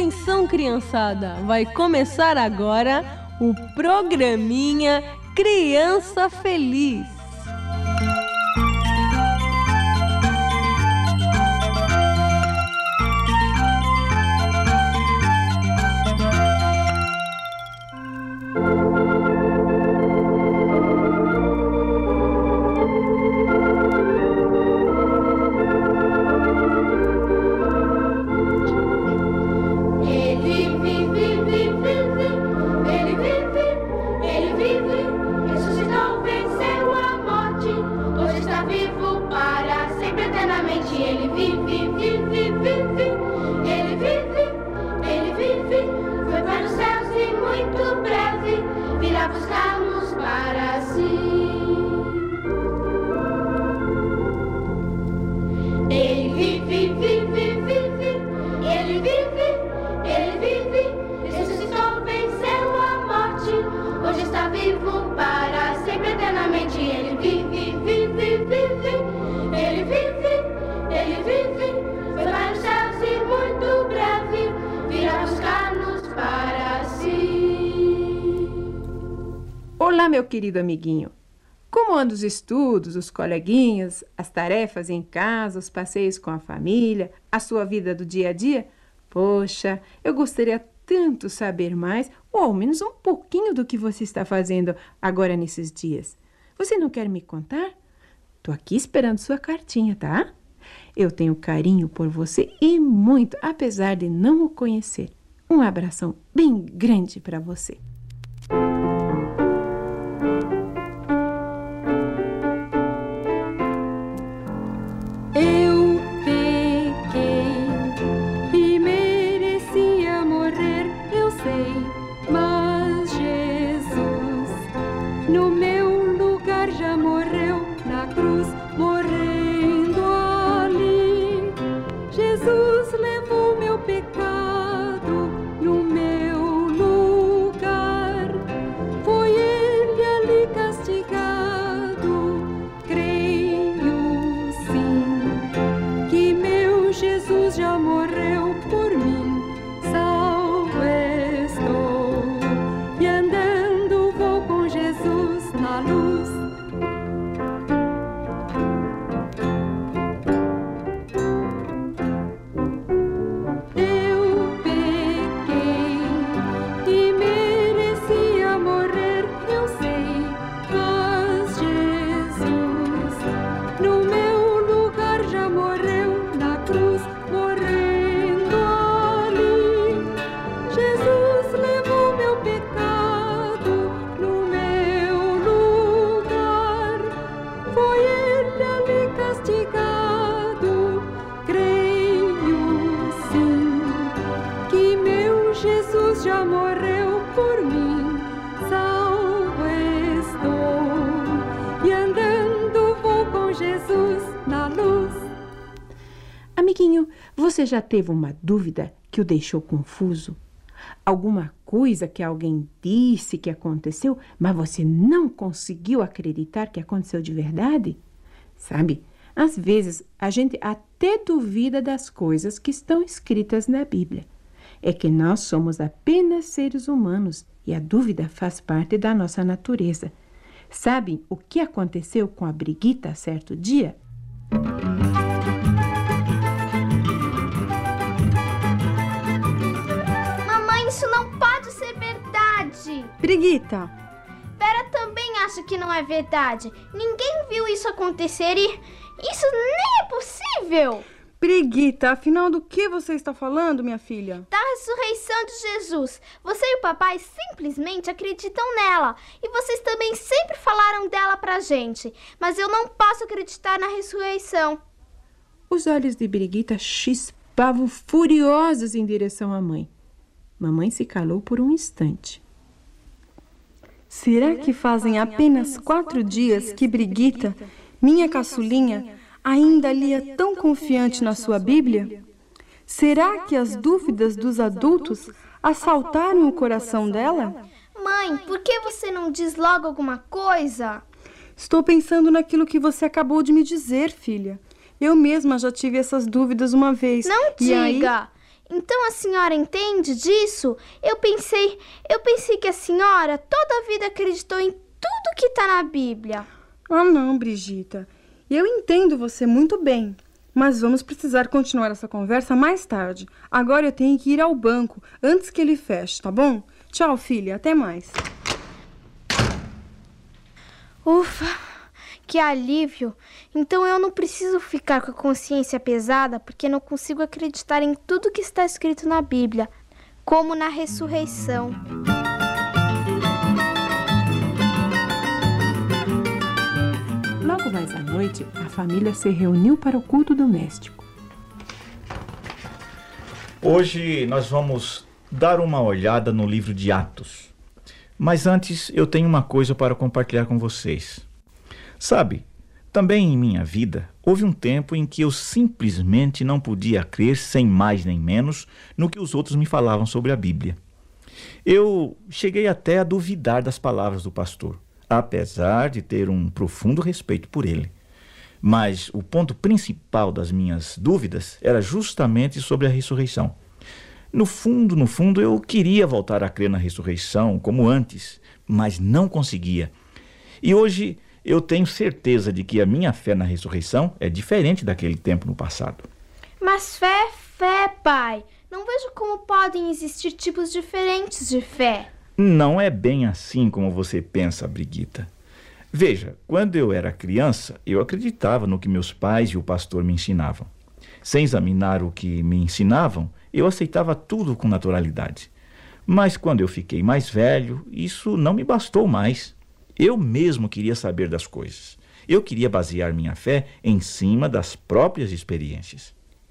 Atenção, criançada! Vai começar agora o programinha Criança Feliz. Olá, meu querido amiguinho. Como andam os estudos, os coleguinhas, as tarefas em casa, os passeios com a família, a sua vida do dia a dia? Poxa, eu gostaria tanto saber mais, ou ao menos um pouquinho do que você está fazendo agora nesses dias. Você não quer me contar? Tô aqui esperando sua cartinha, tá? Eu tenho carinho por você e muito, apesar de não o conhecer. Um abração bem grande para você. Amiguinho, você já teve uma dúvida que o deixou confuso? Alguma coisa que alguém disse que aconteceu, mas você não conseguiu acreditar que aconteceu de verdade? Sabe, às vezes a gente até duvida das coisas que estão escritas na Bíblia. É que nós somos apenas seres humanos e a dúvida faz parte da nossa natureza. Sabem o que aconteceu com a Briguita certo dia? Isso não pode ser verdade! Briguita! Vera também acha que não é verdade. Ninguém viu isso acontecer e isso nem é possível! Briguita, afinal do que você está falando, minha filha? Da ressurreição de Jesus. Você e o papai simplesmente acreditam nela. E vocês também sempre falaram dela pra gente. Mas eu não posso acreditar na ressurreição. Os olhos de Briguita chispavam furiosos em direção à mãe. Mamãe se calou por um instante. Será que fazem apenas 4 dias que Briguita, minha caçulinha, ainda lia tão confiante na sua Bíblia? Será que as dúvidas dos adultos assaltaram o coração dela? Mãe, por que você não diz logo alguma coisa? Estou pensando naquilo que você acabou de me dizer, filha. Eu mesma já tive essas dúvidas uma vez. Não diga! Então a senhora entende disso? Eu pensei que a senhora toda a vida acreditou em tudo que está na Bíblia. Ah, não, Brigita. Eu entendo você muito bem, mas vamos precisar continuar essa conversa mais tarde. Agora eu tenho que ir ao banco antes que ele feche, tá bom? Tchau, filha. Até mais. Ufa, que alívio. Então eu não preciso ficar com a consciência pesada porque não consigo acreditar em tudo que está escrito na Bíblia, como na ressurreição. Logo mais à noite, a família se reuniu para o culto doméstico. Hoje nós vamos dar uma olhada no livro de Atos. Mas antes eu tenho uma coisa para compartilhar com vocês. Sabe, também em minha vida houve um tempo em que eu simplesmente não podia crer sem mais nem menos no que os outros me falavam sobre a Bíblia. Eu cheguei até a duvidar das palavras do pastor, apesar de ter um profundo respeito por ele. Mas o ponto principal das minhas dúvidas era justamente sobre a ressurreição. No fundo, eu queria voltar a crer na ressurreição como antes, mas não conseguia. E hoje eu tenho certeza de que a minha fé na ressurreição é diferente daquele tempo no passado. Mas fé é fé, pai. Não vejo como podem existir tipos diferentes de fé. Não é bem assim como você pensa, Brigita. Veja, quando eu era criança, eu acreditava no que meus pais e o pastor me ensinavam. Sem examinar o que me ensinavam, eu aceitava tudo com naturalidade. Mas quando eu fiquei mais velho, isso não me bastou mais. Eu mesmo queria saber das coisas. Eu queria basear minha fé em cima das próprias experiências.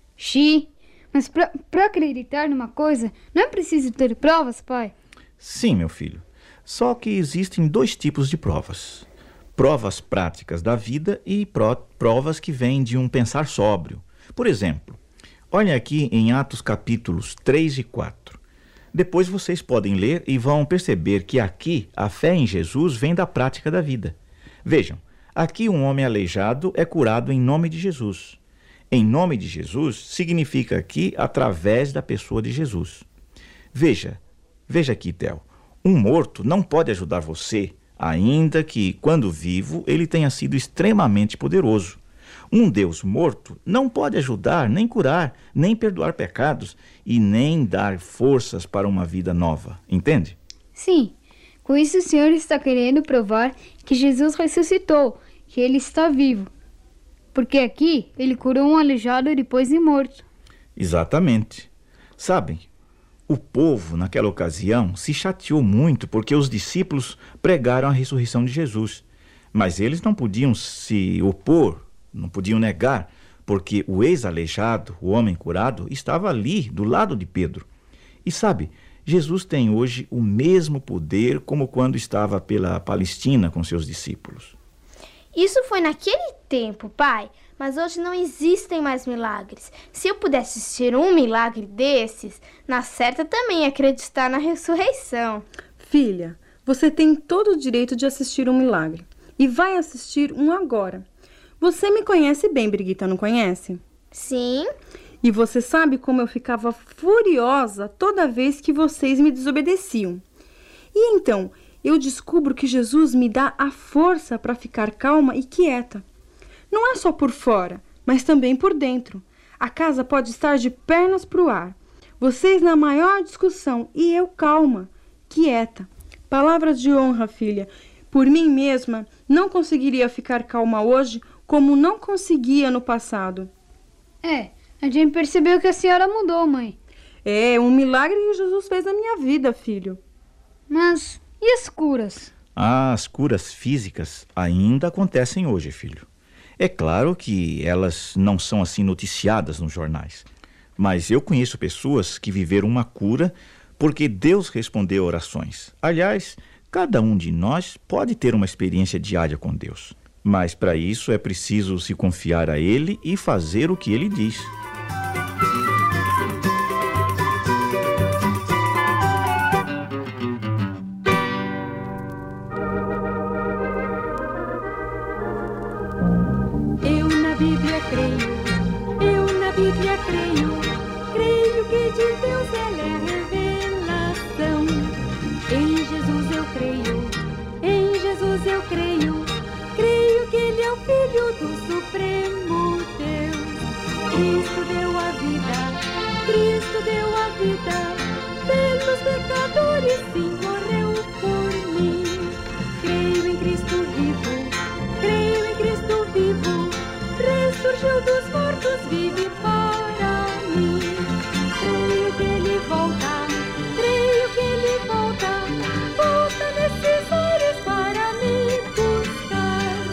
Mas para acreditar numa coisa, não é preciso ter provas, pai? Sim, meu filho. Só que existem dois tipos de provas. Provas práticas da vida e provas que vêm de um pensar sóbrio. Por exemplo, olhem aqui em Atos capítulos 3 e 4. Depois vocês podem ler e vão perceber que aqui a fé em Jesus vem da prática da vida. Vejam, aqui um homem aleijado é curado em nome de Jesus. Em nome de Jesus significa aqui através da pessoa de Jesus. Veja aqui, Theo. Um morto não pode ajudar você, ainda que, quando vivo, ele tenha sido extremamente poderoso. Um Deus morto não pode ajudar, nem curar, nem perdoar pecados e nem dar forças para uma vida nova. Entende? Sim. Com isso o Senhor está querendo provar que Jesus ressuscitou, que ele está vivo. Porque aqui ele curou um aleijado e depois de morto. Exatamente. Sabem, o povo, naquela ocasião, se chateou muito porque os discípulos pregaram a ressurreição de Jesus. Mas eles não podiam se opor, não podiam negar, porque o ex-aleijado, o homem curado, estava ali, do lado de Pedro. E sabe, Jesus tem hoje o mesmo poder como quando estava pela Palestina com seus discípulos. Isso foi naquele tempo, pai, mas hoje não existem mais milagres. Se eu pudesse assistir um milagre desses, na certa também acreditar na ressurreição. Filha, você tem todo o direito de assistir um milagre. E vai assistir um agora. Você me conhece bem, Brigita, não conhece? Sim. E você sabe como eu ficava furiosa toda vez que vocês me desobedeciam. E então, eu descubro que Jesus me dá a força para ficar calma e quieta. Não é só por fora, mas também por dentro. A casa pode estar de pernas para o ar. Vocês na maior discussão e eu calma, quieta. Palavras de honra, filha. Por mim mesma, não conseguiria ficar calma hoje como não conseguia no passado. A gente percebeu que a senhora mudou, mãe. É um milagre que Jesus fez na minha vida, filho. Mas e as curas? As curas físicas ainda acontecem hoje, filho. É claro que elas não são assim noticiadas nos jornais. Mas eu conheço pessoas que viveram uma cura porque Deus respondeu orações. Aliás, cada um de nós pode ter uma experiência diária com Deus. Mas para isso é preciso se confiar a Ele e fazer o que Ele diz. Eu na Bíblia creio, creio que de Cristo deu a vida, Cristo deu a vida, pelos pecadores, sim, morreu por mim. Creio em Cristo vivo, creio em Cristo vivo, ressurgiu dos mortos, vive para mim. Creio que Ele volta, creio que Ele volta, volta nesses ares para me buscar.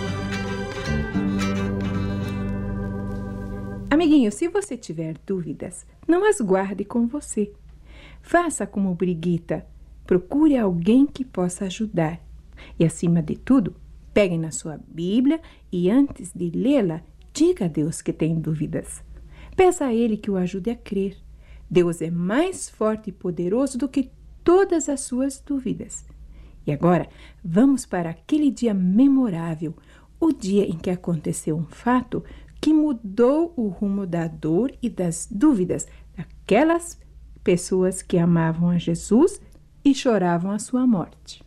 Amiguinho, se você tiver dúvidas, não as guarde com você. Faça como Briguita, procure alguém que possa ajudar. E, acima de tudo, pegue na sua Bíblia e, antes de lê-la, diga a Deus que tem dúvidas. Peça a Ele que o ajude a crer. Deus é mais forte e poderoso do que todas as suas dúvidas. E agora, vamos para aquele dia memorável, o dia em que aconteceu um fato que mudou o rumo da dor e das dúvidas daquelas pessoas que amavam a Jesus e choravam a sua morte.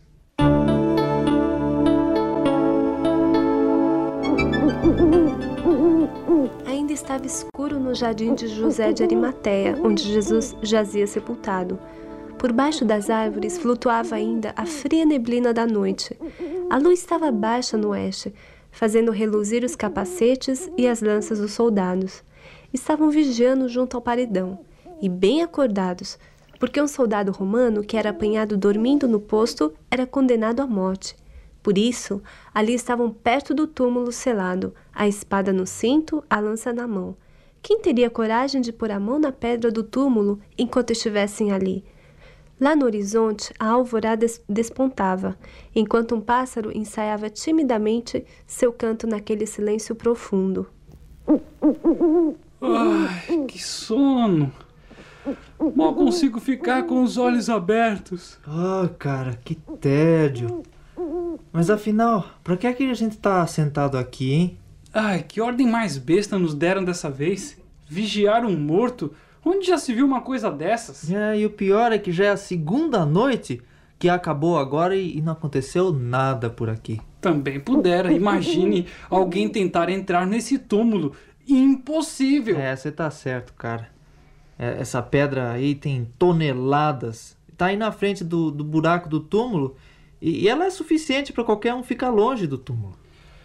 Ainda estava escuro no jardim de José de Arimateia, onde Jesus jazia sepultado. Por baixo das árvores flutuava ainda a fria neblina da noite. A luz estava baixa no oeste, fazendo reluzir os capacetes e as lanças dos soldados. Estavam vigiando junto ao paredão, e bem acordados, porque um soldado romano que era apanhado dormindo no posto era condenado à morte. Por isso, ali estavam perto do túmulo selado, a espada no cinto, a lança na mão. Quem teria coragem de pôr a mão na pedra do túmulo enquanto estivessem ali? Lá no horizonte, a alvorada despontava, enquanto um pássaro ensaiava timidamente seu canto naquele silêncio profundo. Ai, que sono! Mal consigo ficar com os olhos abertos. Ah, cara, que tédio. Mas afinal, pra que é que a gente tá sentado aqui, hein? Ai, que ordem mais besta nos deram dessa vez. Vigiar um morto? Onde já se viu uma coisa dessas? E o pior é que já é a segunda noite que acabou agora e não aconteceu nada por aqui. Também pudera. Imagine alguém tentar entrar nesse túmulo. Impossível! Você tá certo, cara. Essa pedra aí tem toneladas. Tá aí na frente do buraco do túmulo e ela é suficiente para qualquer um ficar longe do túmulo.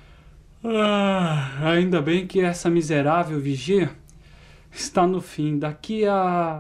Ainda bem que essa miserável vigia está no fim. Daqui a...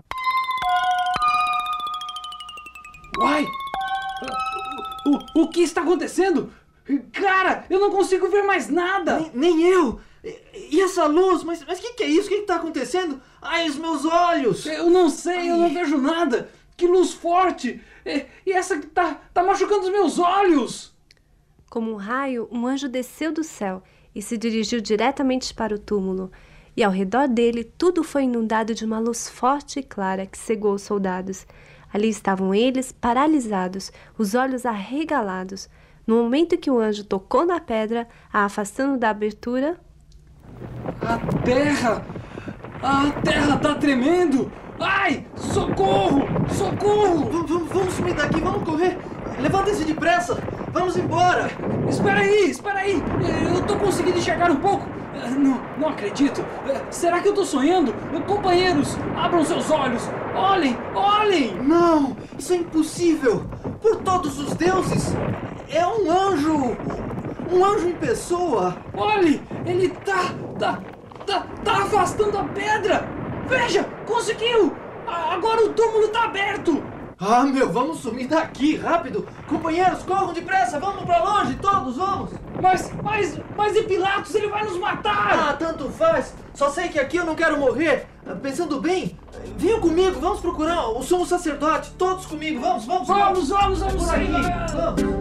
Uai! O que está acontecendo? Cara, eu não consigo ver mais nada! Nem eu! E essa luz? Mas que é isso? O que está acontecendo? Ai, os meus olhos! Eu não sei, eu não vejo nada! Que luz forte! E essa que tá machucando os meus olhos! Como um raio, um anjo desceu do céu e se dirigiu diretamente para o túmulo. E ao redor dele, tudo foi inundado de uma luz forte e clara que cegou os soldados. Ali estavam eles, paralisados, os olhos arregalados. No momento que o anjo tocou na pedra, a afastando da abertura... A terra tá tremendo! Ai, socorro! Socorro! Vamos sumir daqui, vamos correr! Levanta-se depressa! Vamos embora! Espera aí! Eu tô conseguindo enxergar um pouco! Não acredito! Será que eu tô sonhando? Companheiros, abram seus olhos! Olhem! Não! Isso é impossível! Por todos os deuses! É um anjo! Um anjo em pessoa! Olhe! Ele tá afastando a pedra! Veja! Conseguiu! Agora o túmulo tá aberto! Vamos sumir daqui, rápido! Companheiros, corram depressa! Vamos pra longe, todos, vamos! Mas e Pilatos? Ele vai nos matar! Tanto faz! Só sei que aqui eu não quero morrer! Pensando bem, venham comigo, vamos procurar o sumo sacerdote! Todos comigo, vamos! Vamos Por aí, vamos!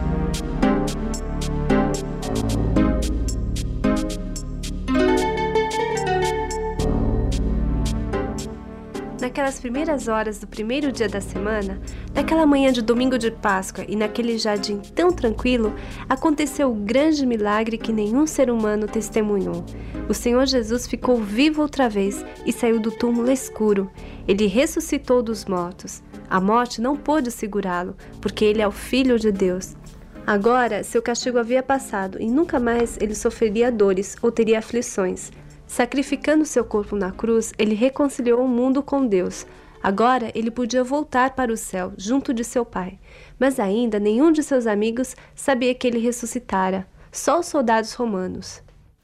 Naquelas primeiras horas do primeiro dia da semana, naquela manhã de domingo de Páscoa e naquele jardim tão tranquilo, aconteceu o grande milagre que nenhum ser humano testemunhou. O Senhor Jesus ficou vivo outra vez e saiu do túmulo escuro. Ele ressuscitou dos mortos. A morte não pôde segurá-lo, porque ele é o Filho de Deus. Agora, seu castigo havia passado e nunca mais ele sofreria dores ou teria aflições. Sacrificando seu corpo na cruz, ele reconciliou o mundo com Deus. Agora ele podia voltar para o céu, junto de seu Pai. Mas ainda nenhum de seus amigos sabia que ele ressuscitara. Só os soldados romanos.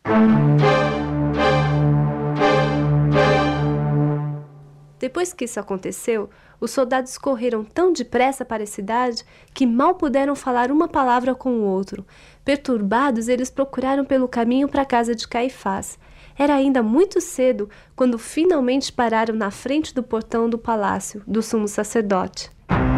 Depois que isso aconteceu, os soldados correram tão depressa para a cidade que mal puderam falar uma palavra com o outro. Perturbados, eles procuraram pelo caminho para a casa de Caifás. Era ainda muito cedo quando finalmente pararam na frente do portão do palácio do sumo sacerdote.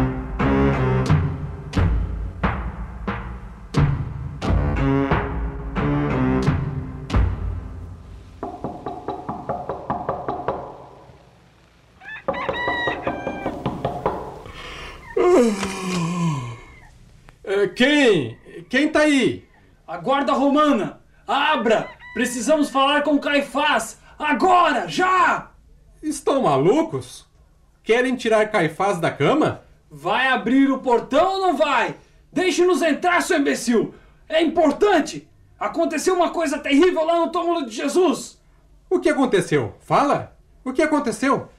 Quem tá aí? A guarda romana! Abra! Precisamos falar com Caifás! Agora! Já! Estão malucos? Querem tirar Caifás da cama? Vai abrir o portão ou não vai? Deixe-nos entrar, seu imbecil! É importante! Aconteceu uma coisa terrível lá no túmulo de Jesus! O que aconteceu? Fala! O que aconteceu?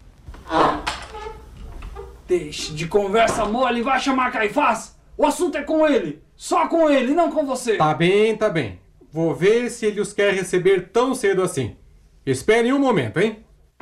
Deixe de conversa mole e vá chamar Caifás! O assunto é com ele! Só com ele, não com você! Tá bem. Vou ver se ele os quer receber tão cedo assim. Esperem um momento, hein?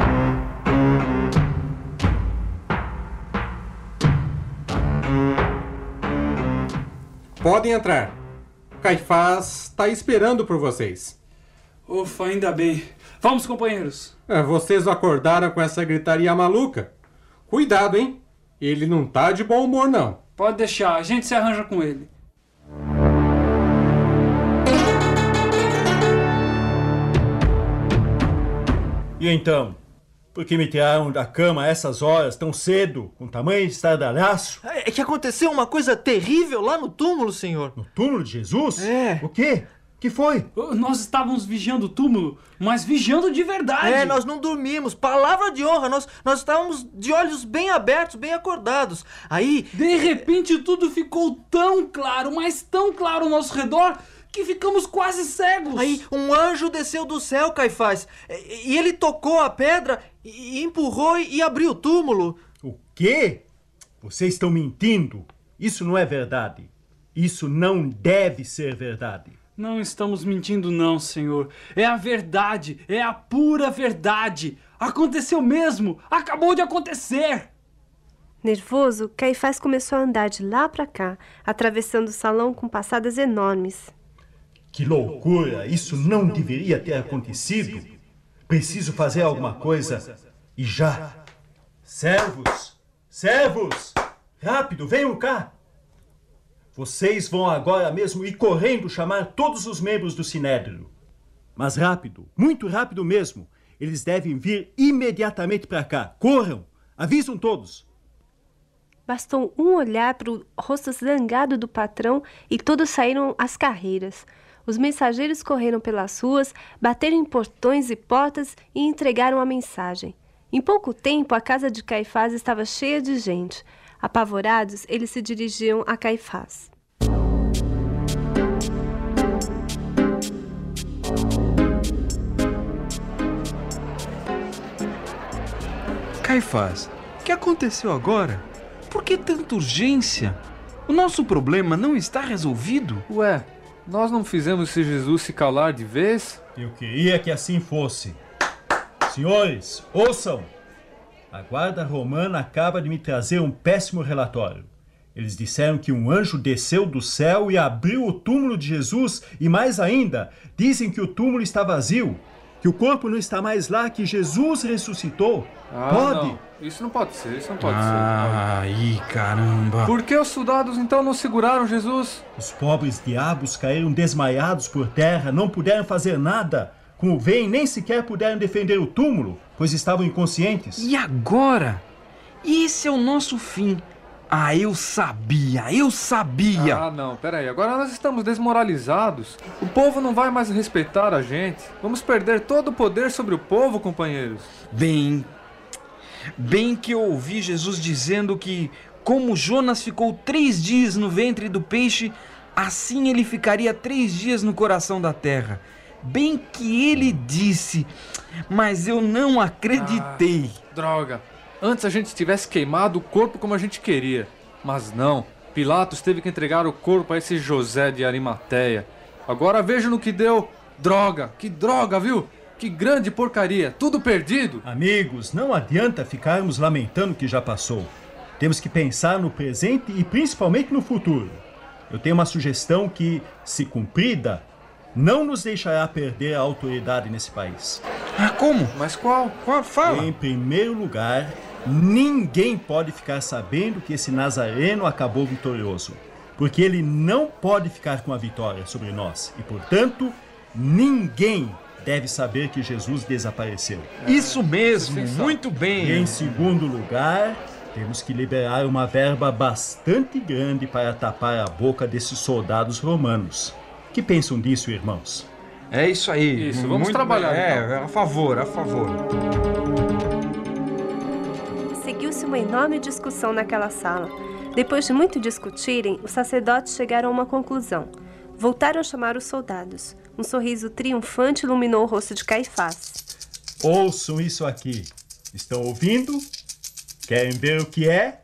Podem entrar. Caifás está esperando por vocês. Ufa, ainda bem. Vamos, companheiros. Vocês acordaram com essa gritaria maluca? Cuidado, hein? Ele não tá de bom humor, não. Pode deixar, a gente se arranja com ele. E então? Por que me tiraram da cama a essas horas, tão cedo, com tamanho estardalhaço? É que aconteceu uma coisa terrível lá no túmulo, senhor. No túmulo de Jesus? É. O quê? Que foi? Nós estávamos vigiando o túmulo, mas vigiando de verdade. Nós não dormimos. Palavra de honra. Nós estávamos de olhos bem abertos, bem acordados. Aí... De repente tudo ficou tão claro, mas tão claro ao nosso redor, que ficamos quase cegos. Aí um anjo desceu do céu, Caifás. E ele tocou a pedra, e empurrou e abriu o túmulo. O quê? Vocês estão mentindo. Isso não é verdade. Isso não deve ser verdade. Não estamos mentindo não, senhor. É a verdade, é a pura verdade. Aconteceu mesmo, acabou de acontecer. Nervoso, Caifás começou a andar de lá para cá, atravessando o salão com passadas enormes. Que loucura! Isso não deveria ter acontecido. Preciso fazer alguma coisa. E já. Servos! Servos! Rápido, venham cá! Vocês vão agora mesmo ir correndo chamar todos os membros do Sinédrio. Mas rápido, muito rápido mesmo. Eles devem vir imediatamente para cá. Corram! Avisam todos. Bastou um olhar para o rosto zangado do patrão e todos saíram às carreiras. Os mensageiros correram pelas ruas, bateram em portões e portas e entregaram a mensagem. Em pouco tempo, a casa de Caifás estava cheia de gente. Apavorados, eles se dirigiam a Caifás. Caifás, o que aconteceu agora? Por que tanta urgência? O nosso problema não está resolvido? Ué, nós não fizemos esse Jesus se calar de vez? Eu queria que assim fosse. Senhores, ouçam! A guarda romana acaba de me trazer um péssimo relatório. Eles disseram que um anjo desceu do céu e abriu o túmulo de Jesus e, mais ainda, dizem que o túmulo está vazio, que o corpo não está mais lá, que Jesus ressuscitou. Pode? Não. Isso não pode ser, isso não pode ser. Ai, caramba. Por que os soldados então não seguraram Jesus? Os pobres diabos caíram desmaiados por terra, não puderam fazer nada. Como veem, nem sequer puderam defender o túmulo, pois estavam inconscientes. E agora? Esse é o nosso fim. Ah, eu sabia! Ah, não, peraí. Agora nós estamos desmoralizados. O povo não vai mais respeitar a gente. Vamos perder todo o poder sobre o povo, companheiros. Bem que eu ouvi Jesus dizendo que, como Jonas ficou 3 dias no ventre do peixe, assim ele ficaria 3 dias no coração da terra. bem que ele disse, mas eu não acreditei. Droga! Antes a gente tivesse queimado o corpo como a gente queria. Mas não, Pilatos teve que entregar o corpo a esse José de Arimateia. Agora veja no que deu. Droga, que droga, viu? Que grande porcaria, tudo perdido. Amigos, não adianta ficarmos lamentando o que já passou. Temos que pensar no presente e principalmente no futuro. Eu tenho uma sugestão que, se cumprida, não nos deixará perder a autoridade nesse país. Ah, como? Mas qual? Fala. Em primeiro lugar, ninguém pode ficar sabendo que esse Nazareno acabou vitorioso, porque ele não pode ficar com a vitória sobre nós e, portanto, ninguém deve saber que Jesus desapareceu. Isso mesmo, muito bem. E em segundo lugar, temos que liberar uma verba bastante grande para tapar a boca desses soldados romanos. Que pensam disso, irmãos? É isso aí. Isso, vamos trabalhar. Então. A favor. Seguiu-se uma enorme discussão naquela sala. Depois de muito discutirem, os sacerdotes chegaram a uma conclusão. Voltaram a chamar os soldados. Um sorriso triunfante iluminou o rosto de Caifás. Ouçam isso aqui. Estão ouvindo? Querem ver o que é?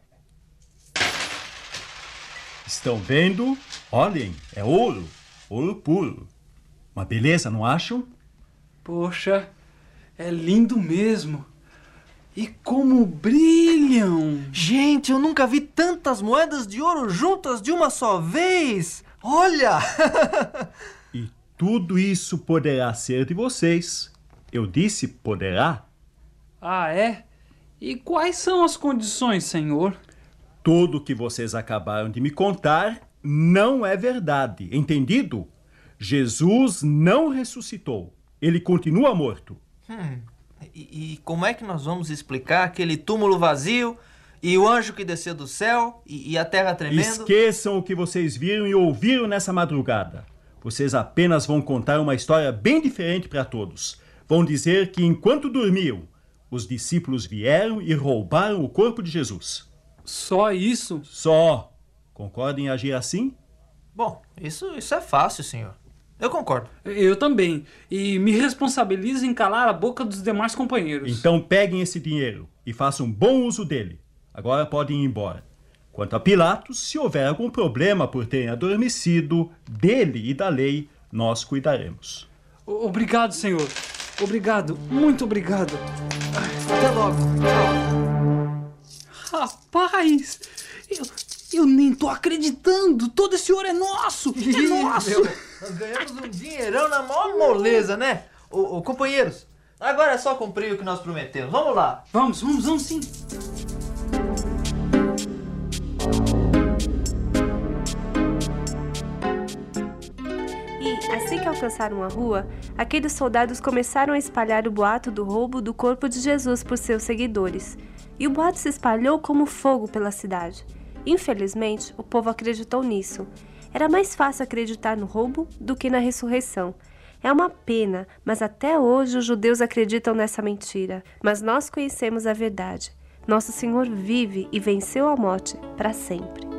Estão vendo? Olhem, é ouro. Ouro puro. Uma beleza, não acham? Poxa, é lindo mesmo. E como brilham! Gente, eu nunca vi tantas moedas de ouro juntas de uma só vez! Olha! E tudo isso poderá ser de vocês. Eu disse poderá. Ah, é? E quais são as condições, Senhor? Tudo o que vocês acabaram de me contar não é verdade, entendido? Jesus não ressuscitou. Ele continua morto. E como é que nós vamos explicar aquele túmulo vazio e o anjo que desceu do céu e a terra tremendo? Esqueçam o que vocês viram e ouviram nessa madrugada. Vocês apenas vão contar uma história bem diferente para todos. Vão dizer que enquanto dormiam, os discípulos vieram e roubaram o corpo de Jesus. Só isso? Só. Concordam em agir assim? Bom, isso é fácil, senhor. Eu concordo. Eu também. E me responsabilizo em calar a boca dos demais companheiros. Então peguem esse dinheiro e façam bom uso dele. Agora podem ir embora. Quanto a Pilatos, se houver algum problema por terem adormecido, dele e da lei, nós cuidaremos. Obrigado, Senhor. Obrigado. Muito obrigado. Até logo. Rapaz, eu nem tô acreditando. Todo esse ouro é nosso. É nosso. Nós ganhamos um dinheirão na maior moleza, né? Ô, companheiros, agora é só cumprir o que nós prometemos. Vamos lá. Vamos sim. E, assim que alcançaram a rua, aqueles soldados começaram a espalhar o boato do roubo do corpo de Jesus por seus seguidores. E o boato se espalhou como fogo pela cidade. Infelizmente, o povo acreditou nisso. Era mais fácil acreditar no roubo do que na ressurreição. É uma pena, mas até hoje os judeus acreditam nessa mentira. Mas nós conhecemos a verdade. Nosso Senhor vive e venceu a morte para sempre.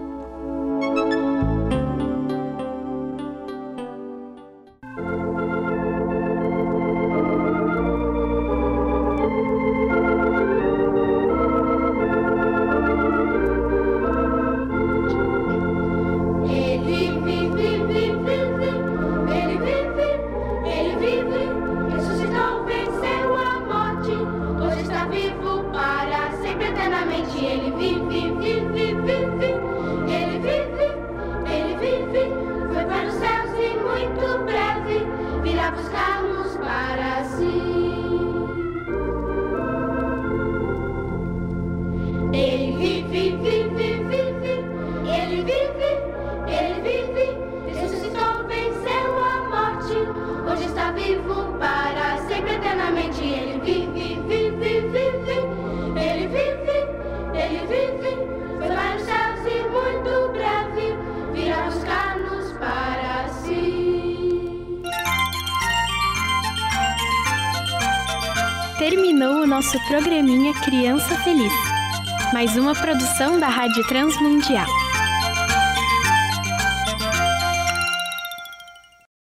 Terminou o nosso programinha Criança Feliz, mais uma produção da Rádio Transmundial.